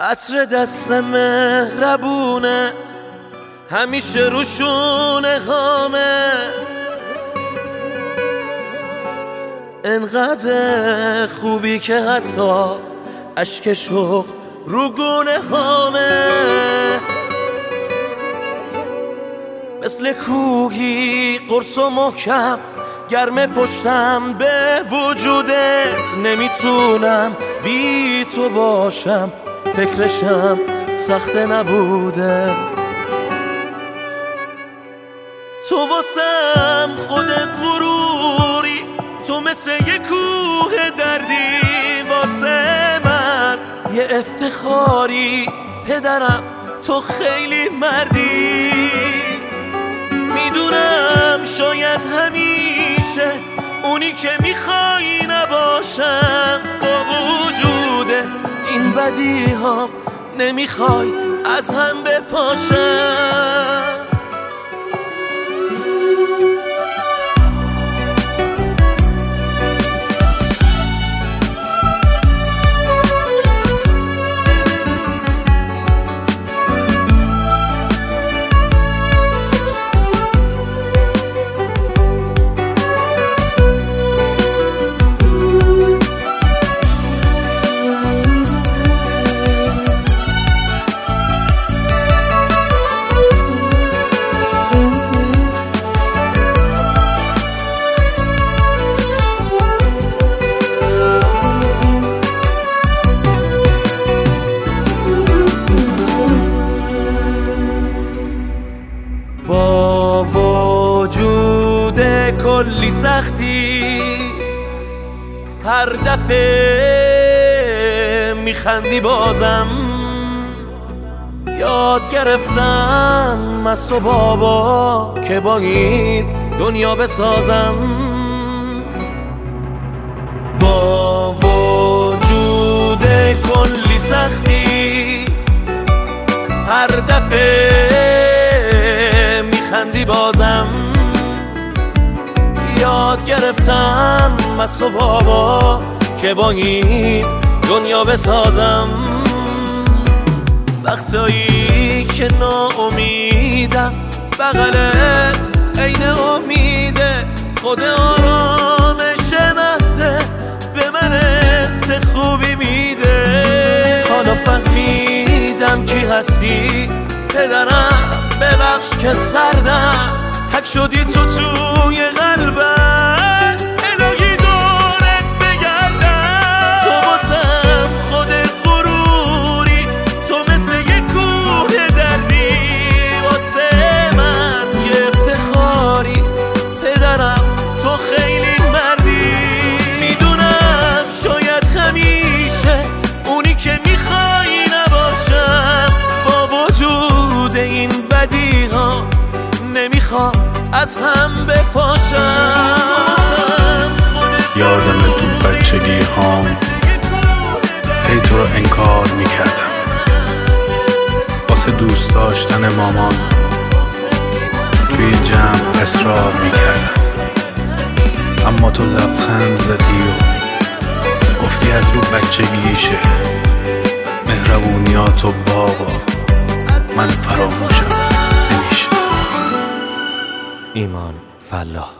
عطر دست مهربونت همیشه رو شونه هامه، انقدر خوبی که حتی اشک شوق رو گونه هامه. مثل کوهی قرص و محکم گرم پشتم به وجودت، نمیتونم بی تو باشم، فکرشم سخته نبوده. تو واسم خودت غروری، تو مثل یه کوه دردی واسه من یه افتخاری. پدرم تو خیلی مردی، میدونم شاید همیشه اونی که میخوای نباشم، با وجود این بدی ها نمیخوای از هم بپاشم. با وجود کلی سختی هر دفعه میخندی بازم، یاد گرفتم از تو بابا که با این دنیا بسازم. با وجود کلی سختی هر دفعه خندی بازم، یاد گرفتم از تو بابا که با این دنیا بسازم. وقتایی که ناامیدم بغلت عین امیده، خود آرامش محضه به من حس خوبی میده. حالا فهمیدم کی هستی پدرم، ببخش که سردم حک شدی تو توی قلبم، الهی دورت بگردم. تو واسم خودت غروری، تو مثل یه کوه دردی واسه من یه افتخاری. پدرم تو خیلی مردی، میدونم شاید همیشه اونی که میخوای نباشم، با وجود این بدی ها نمیخوام از هم بپاشم. یادم تو بچگی هام هی تو رو انکار میکردم، واسه دوست داشتن مامان توی جمع اصرار میکردم، اما تو لبخند زدی و گفتی از رو بچگیشه، مهربونیاتو بابا من فراموشم نمیشه. ایمان فلاح.